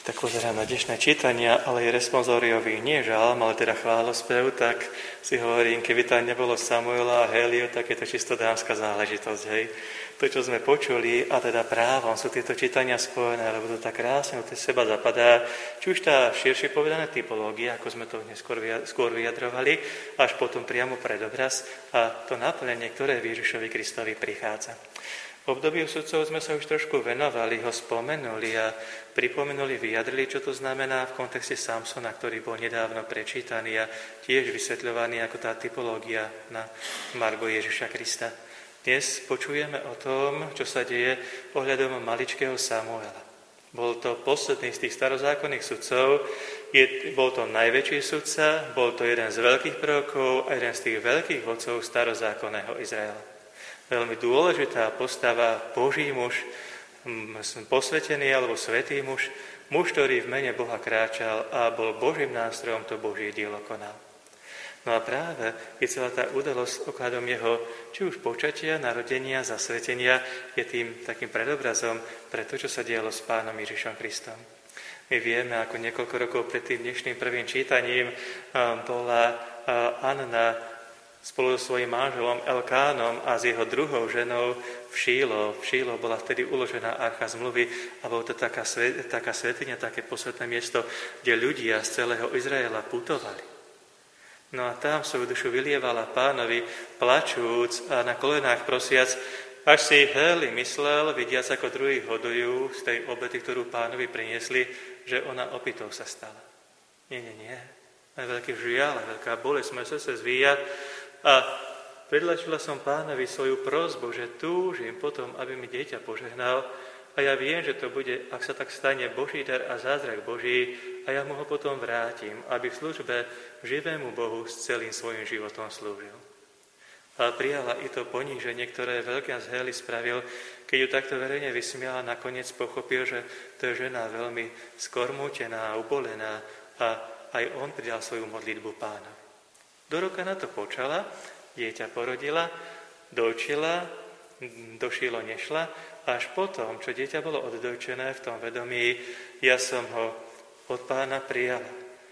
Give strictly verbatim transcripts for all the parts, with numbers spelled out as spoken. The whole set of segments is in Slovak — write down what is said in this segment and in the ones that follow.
tak pozerám na dnešné čítania, ale je responsóriový nie žalm, ale teda chválospev, tak si hovorím, keby tam nebolo Samuela a Héliu, tak je to čisto dámska záležitosť, hej. To, čo sme počuli, a teda právom sú tieto čítania spojené, lebo to tak krásne do seba zapadá, či už tá širšie povedaná typológia, ako sme to neskôr skôr vyjadrovali, až potom priamo predobraz a to naplnenie, ktoré v Ježišovi Kristovi prichádza. V období sudcov sme sa už trošku venovali, ho spomenuli a pripomenuli, vyjadrili, čo to znamená v kontexte Samsona, ktorý bol nedávno prečítaný a tiež vysvetľovaný ako tá typológia na margo Ježiša Krista. Dnes počujeme o tom, čo sa deje ohľadom maličkého Samuela. Bol to posledný z tých starozákonných sudcov, je, bol to najväčší sudca, bol to jeden z veľkých prorokov a jeden z tých veľkých vodcov starozákonného Izraela. Veľmi dôležitá postava, Boží muž, posvetený alebo svätý muž, muž, ktorý v mene Boha kráčal a bol Božím nástrojom, to Božie dielo konal. No a práve je celá tá udalosť okladom jeho, či už počatia, narodenia, zasvetenia, je tým takým predobrazom pre to, čo sa dialo s Pánom Ježišom Kristom. My vieme, ako niekoľko rokov pred tým dnešným prvým čítaním bola Anna spolu so svojím manželom Elkánom a s jeho druhou ženou v Šílo. V Šílo bola vtedy uložená archa zmluvy a bola to taká, taká svätyňa, také posvätné miesto, kde ľudia z celého Izraela putovali. No a tam svoju dušu vylievala Pánovi, plačúc a na kolenách prosiac, až si Héli myslel, vidiac ako druhí hodujú z tej obety, ktorú Pánovi priniesli, že ona opitou sa stala. Nie, nie, nie. Aj veľký žiaľ, veľká bolesť, moje srdce zvíja. A predlačila som Pánovi svoju prosbu, že túžim potom, aby mi dieťa požehnal a ja viem, že to bude, ak sa tak stane, Boží dar a zázrak Boží a ja mu ho potom vrátim, aby v službe živému Bohu s celým svojim životom slúžil. A prijala i to poníženie, ktoré veľkňaz Héli spravil, keď ju takto verejne vysmiala, nakoniec pochopil, že to je žena veľmi skormútená, ubolená a aj on pridal svoju modlitbu Pánovi. Do roka na to počala, dieťa porodila, dojčila, do Šílo nešla, až potom, čo dieťa bolo oddojčené v tom vedomí, ja som ho od Pána prijala.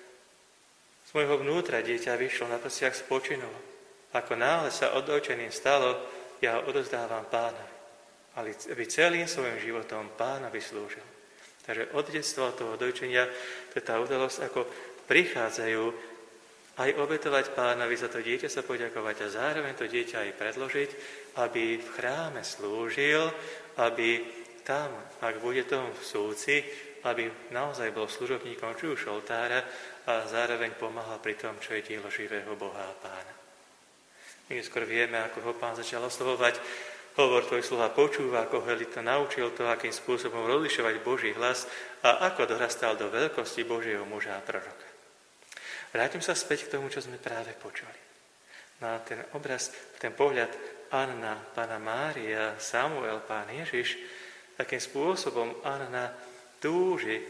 Z môjho vnútra dieťa vyšlo, na prsiach spočinulo. Ako náhle sa oddojčeným stalo, ja ho odozdávam Pánovi. Aby celým svojim životom Pánovi slúžil. Takže od detstva, od toho dojčenia, to je tá udalosť, ako prichádzajú aj obetovať Pánovi, za to dieťa sa poďakovať a zároveň to dieťa aj predložiť, aby v chráme slúžil, aby tam, ak bude tom v súci, aby naozaj bol služobníkom či už oltára a zároveň pomáhal pri tom, čo je dielo živého Boha a Pána. My skôr vieme, ako ho Pán začal oslovovať. Hovor tvoj sluha počúva, ako Héli to naučil to, akým spôsobom rozlišovať Boží hlas a ako dorastal do veľkosti Božieho muža a proroka. Vrátim sa späť k tomu, čo sme práve počuli. Na ten obraz, ten pohľad Anna, Pána Mária, Samuel, Pán Ježiš, takým spôsobom Anna túži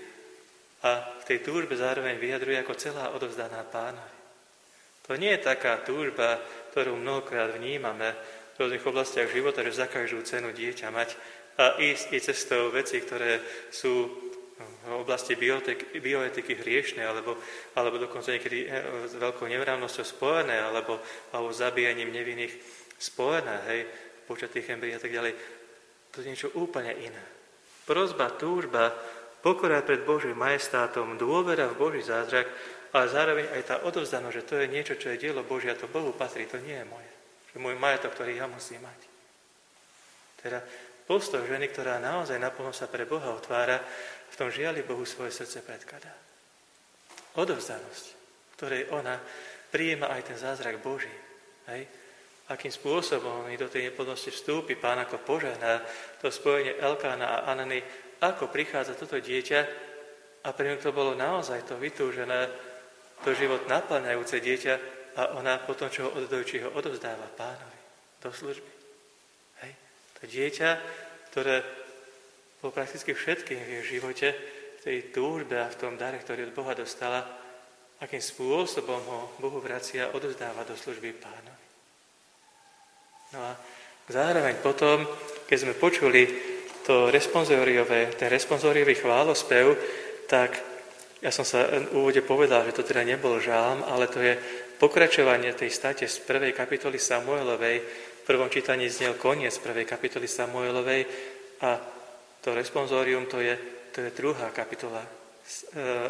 a v tej túžbe zároveň vyjadruje ako celá odovzdaná Pánovi. To nie je taká túžba, ktorú mnohokrát vnímame v rôznych oblastiach života, že za každú cenu dieťa mať a ísť i cestou veci, ktoré sú v oblasti biotek, bioetiky hriešne, alebo, alebo dokonca niekedy s veľkou nemravnosťou spojené, alebo, alebo zabíjaním nevinných spojené, hej, počatých embryí a tak ďalej. To je niečo úplne iné. Prosba, túžba, pokora pred Božím majestátom, dôvera v Boží zázrak, ale zároveň aj tá odovzdanosť, že to je niečo, čo je dielo Božie a to Bohu patrí, to nie je moje. Že môj majetok, ktorý ja musím mať. Teda postoj ženy, ktorá naozaj naplno sa pre Boha otvára, v tom žiali Bohu svoje srdce predkladá. Odovzdanosť, ktorej ona prijíma aj ten zázrak Boží. Hej? Akým spôsobom do tej neplodnosti vstúpi Pán, ako požehná to spojenie Elkána a Anany, ako prichádza toto dieťa a pre ňu to bolo naozaj to vytúžené, to život naplňajúce dieťa a ona potom, čo ho oddojčí, ho odovzdáva Pánovi do služby. Hej? To dieťa, ktoré po prakticky všetkým v jej živote, v tej túžbe a v tom dare, ktorý od Boha dostala, akým spôsobom ho Bohu vracia a odovzdáva do služby Pánovi. No a zároveň potom, keď sme počuli to responsoriové, ten responsoriový chválospev, tak ja som sa v úvode povedal, že to teda nebol žalm, ale to je pokračovanie tej state z prvej kapitoly Samuelovej. V prvom čítaní znel koniec prvej kapitoly Samuelovej a to responsorium to je, to je druhá kapitola z,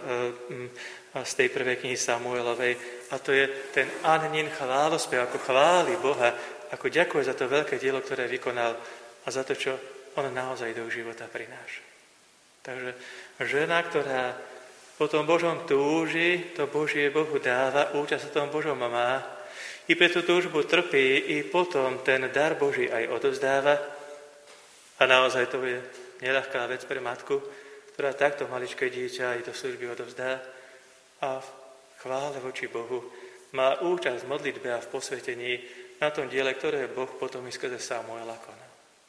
z tej prvej knihy Samuelovej. A to je ten Annin chválospev, ako chváli Boha, ako ďakuje za to veľké dielo, ktoré vykonal a za to, čo on naozaj do života prináša. Takže žena, ktorá po tom Božom túži, to Božie Bohu dáva, účasť sa tom Božom má, i pre tú túžbu trpí, i potom ten dar Boží aj odovzdáva. A naozaj to je neľahká vec pre matku, ktorá takto maličké dieťa aj do služby odovzdá a v chvále voči Bohu má účasť v modlitbe a v posvetení na tom diele, ktoré Boh potom i skrze Samuela koná.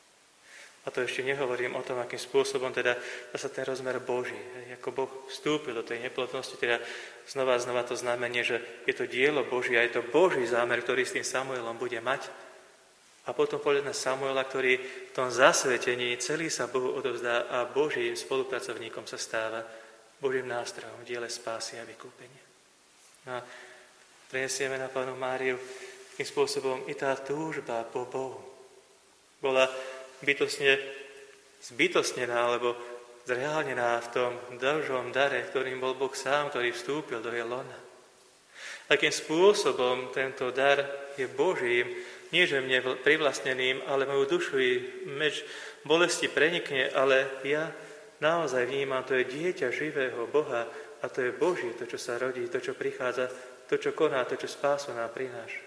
A to ešte nehovorím o tom, akým spôsobom teda zase ten rozmer Boží, hej, ako Boh vstúpil do tej neplodnosti, teda znova a znova to znamenie, že je to dielo Boží a je to Boží zámer, ktorý s tým Samuelom bude mať. A potom pohľad na Samuela, ktorý v tom zasvetení celý sa Bohu odovzdá a Božím spolupracovníkom sa stáva, Božím nástrojom v diele spásy a vykúpenia. No a prenesieme na Pannu Máriu tým spôsobom i tá túžba po Bohu bola bytostne zbytostnená alebo zreálnená v tom Božom dare, ktorým bol Boh sám, ktorý vstúpil do jej lona. Akým spôsobom tento dar je Božím, nie že mne privlastneným, ale moju dušu i meč bolesti prenikne, ale ja naozaj vnímam, to je dieťa živého Boha a to je Boží, to, čo sa rodí, to, čo prichádza, to, čo koná, to, čo spásu nám prináša.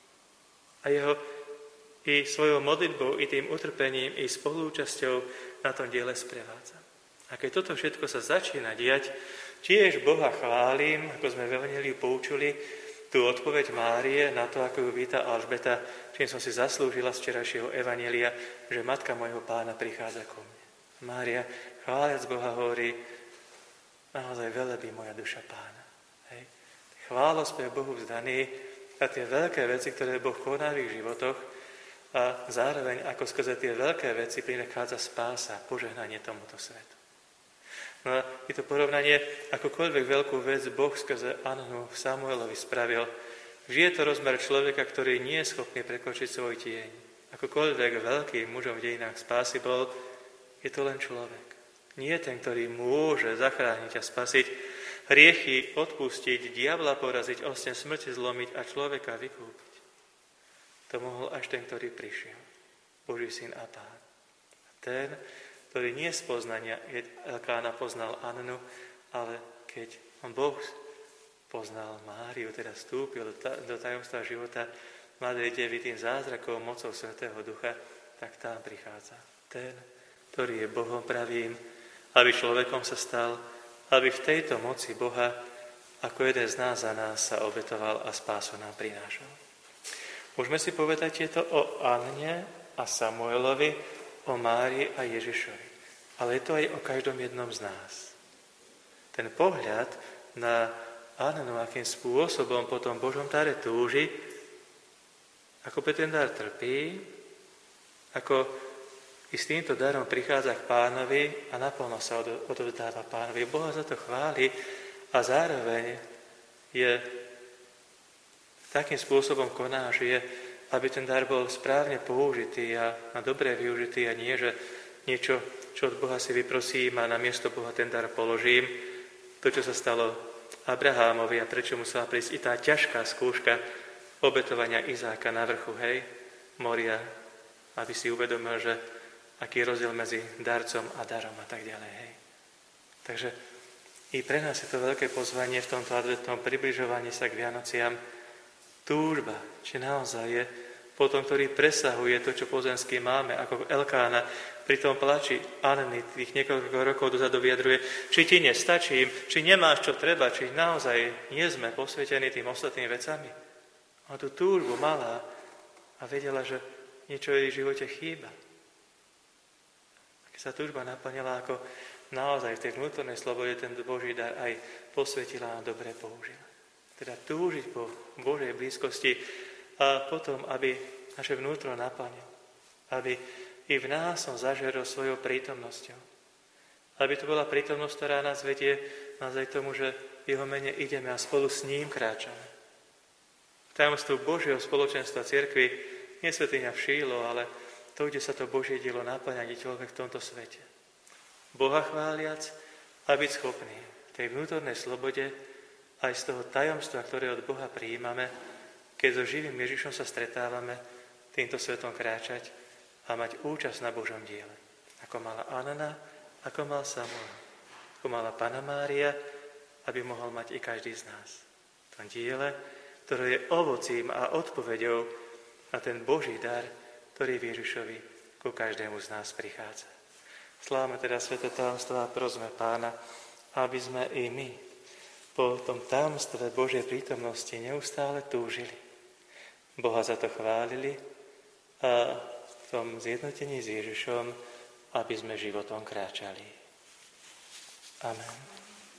A jeho i svojou modlitbou, i tým utrpením, i spolúčasťou na tom diele sprevádza. A keď toto všetko sa začína diať, tiež Boha chválim, ako sme v Evanjeliu poučuli, tú odpoveď Márie na to, ako ju víta Alžbeta, čím som si zaslúžila z včerajšieho Evanjelia, že matka môjho pána prichádza ku mne. Mária, chváliac Boha, hovorí, naozaj velebí moja duša pána. Hej. Chválospev Bohu vzdaný a tie veľké veci, ktoré Boh koná v ich životoch, a zároveň, ako skrze tie veľké veci prichádza spása, požehnanie tomuto svetu. No a je to porovnanie, akokoľvek veľkú vec Boh skrze Annu Samuelovi spravil, vždy je to rozmer človeka, ktorý nie je schopný prekročiť svoj tieň. Akokoľvek veľkým mužom v dejinách spásy bol, je to len človek. Nie ten, ktorý môže zachrániť a spasiť, hriechy odpustiť, diabla poraziť, ostne smrti zlomiť a človeka vykúpiť. To mohol až ten, ktorý prišiel. Boží syn a Pán. A ten, ktorý nie z poznania Elkána poznal Annu, ale keď on Boh poznal Máriu, teda vstúpil do tajomstva života mladej devy tým zázrakom, mocou Svätého Ducha, tak tam prichádza ten, ktorý je Bohom pravým, aby človekom sa stal, aby v tejto moci Boha, ako jeden z nás za nás, sa obetoval a spásu nám prinášal. Môžeme si povedať tieto o Anne a Samuelovi, o Márii a Ježišovi. Ale je to aj o každom jednom z nás. Ten pohľad na Annu, akým spôsobom po tom Božom dare túži, ako pre ten dar trpí, ako i s týmto darom prichádza k Pánovi a naplno sa odovzdáva Pánovi. Boha za to chváli a zároveň je takým spôsobom koná, že je, aby ten dar bol správne použitý a, a dobre využitý a nie, že niečo, čo od Boha si vyprosím a na miesto Boha ten dar položím. To, čo sa stalo Abrahámovi a prečo musela prísť i tá ťažká skúška obetovania Izáka na vrchu, hej, Moria, aby si uvedomil, že aký je rozdiel medzi darcom a darom a tak ďalej, hej. Takže i pre nás je to veľké pozvanie v tomto adventnom približovaní sa k Vianociam, túžba, či naozaj je potom, ktorý presahuje to, čo pozemské máme, ako Elkána pri tom plači Anny tých niekoľko rokov dozadu vyjadruje, či ti nestačím, či nemáš čo treba, či naozaj nie sme posvetení tým ostatným vecami. A tú túžbu mala a vedela, že niečo jej v živote chýba. A keď sa túžba naplnila, ako naozaj v tej vnútornej slobode ten Boží dar aj posvetila a dobre použila. Teda túžiť po Božej blízkosti a potom, aby naše vnútro naplnil. Aby i v nás som zažeril svojou prítomnosťou. Aby to bola prítomnosť, ktorá nás vedie naozaj tomu, že v jeho mene ideme a spolu s ním kráčame. Tajomstvo Božieho spoločenstva cirkvi nie svätyňa v Šílo, ale to, kde sa to Božie dielo naplňa kdekoľvek v tomto svete. Boha chváliac a byť schopný v tej vnútornej slobode aj z toho tajomstva, ktoré od Boha prijímame, keď so živým Ježišom sa stretávame, týmto svetom kráčať a mať účasť na Božom diele. Ako mala Anna, ako mal Samuel, ako mala Panna Mária, aby mohol mať i každý z nás. V tom diele, ktoré je ovocím a odpoveďou na ten Boží dar, ktorý v Ježišovi ku každému z nás prichádza. Slávame teda sväté tajomstvá a prosme Pána, aby sme i my po tom tajomstve Božej prítomnosti neustále túžili. Boha za to chválili a v tom zjednotení s Ježišom, aby sme životom kráčali. Amen.